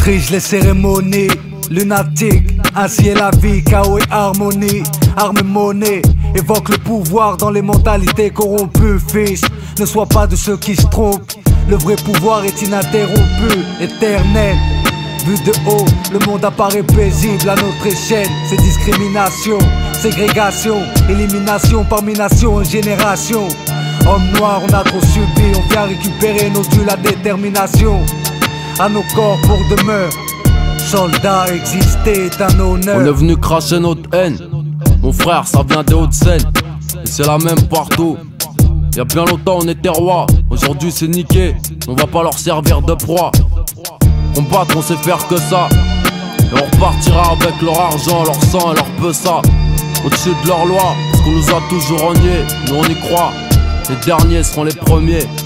Triche les cérémonies, lunatique, ainsi est la vie, chaos et harmonie. Armes et monnaie, évoque le pouvoir dans les mentalités corrompues. Fils, ne sois pas de ceux qui se trompent. Le vrai pouvoir est ininterrompu, éternel. Vu de haut, le monde apparaît paisible à notre échelle. C'est discrimination, ségrégation, élimination parmi nations et générations. Hommes noirs, on a trop subi, on vient récupérer nos dûs, la détermination. À nos corps pour demeure, soldats, exister est un honneur. On est venu cracher notre haine. Mon frère, ça vient des Hauts-de-Seine. Et c'est la même partout. Y'a bien longtemps on était rois. Aujourd'hui c'est niqué. On va pas leur servir de proie. Combattre on sait faire que ça. Et on repartira avec leur argent, leur sang et leur peu ça. Au-dessus de leur loi, parce qu'on nous a toujours reniés. Nous on y croit. Les derniers seront les premiers.